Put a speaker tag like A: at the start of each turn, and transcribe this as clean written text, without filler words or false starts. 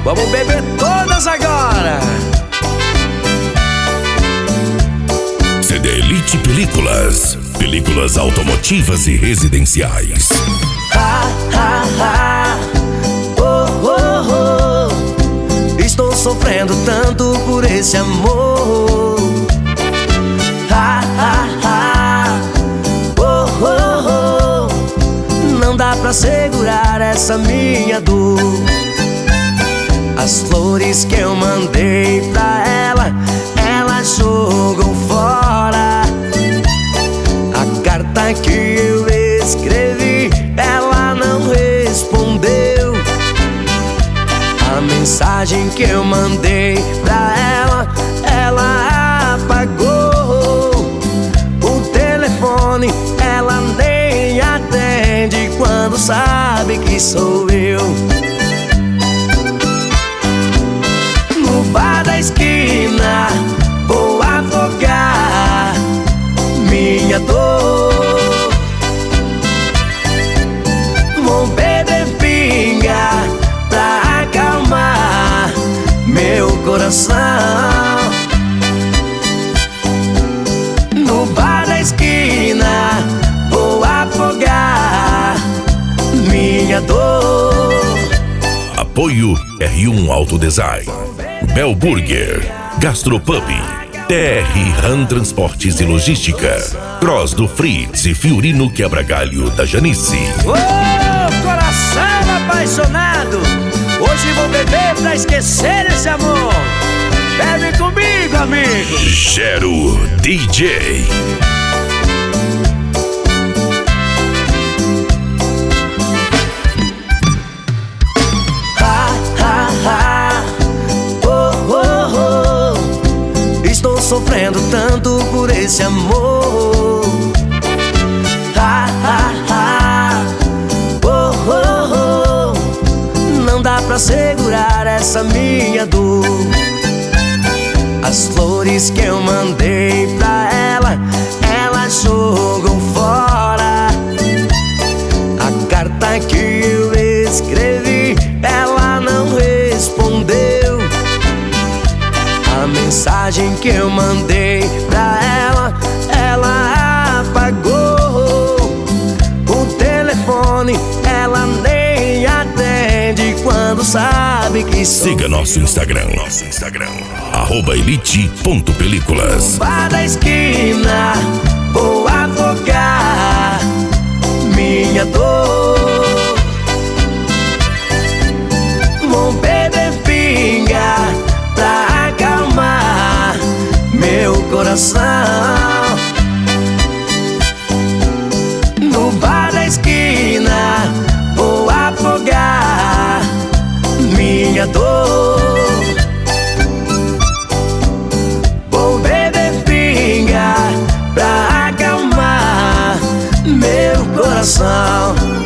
A: Vamos beber todas agora.
B: CD Elite Películas. Películas automotivas e residenciais.
A: Estou sofrendo tanto por esse amor. Não dá pra segurar essa minha dor. As flores que eu mandei pra ela, ela jogou fora. A carta que eu escrevi, ela não respondeu. A mensagem que eu mandei pra ela, ela apagou. O telefone ela nem atende quando sabe que sou eu. No bar da esquina vou afogar minha dor. Vou beber pinga pra acalmar meu coração. No bar da esquina vou afogar minha dor.
B: Apoio R1 Autodesign, Bel Burger, Gastropub, TR Ram Transportes e Logística, Cross do Fritz e Fiorino Quebra-Galho da Janice.
A: Ô, coração apaixonado, hoje vou beber pra esquecer esse amor. Bebe comigo, amigo.
B: Gero DJ.
A: Estou sofrendo tanto por esse amor. Não dá pra segurar essa minha dor. As flores que eu mandei pra ela, ela jogou fora. A carta que eu escrevi, ela não respondeu. A mensagem que eu mandei pra ela, ela apagou. O telefone ela nem atende quando sabe que sou.
B: Siga nosso Instagram, @elite.películas.
A: No bar da esquina vou afogar minha dor. Vou beber pinga pra acalmar meu coração. No bar da esquina vou afogar minha dor. Vou beber pinga pra acalmar meu coração.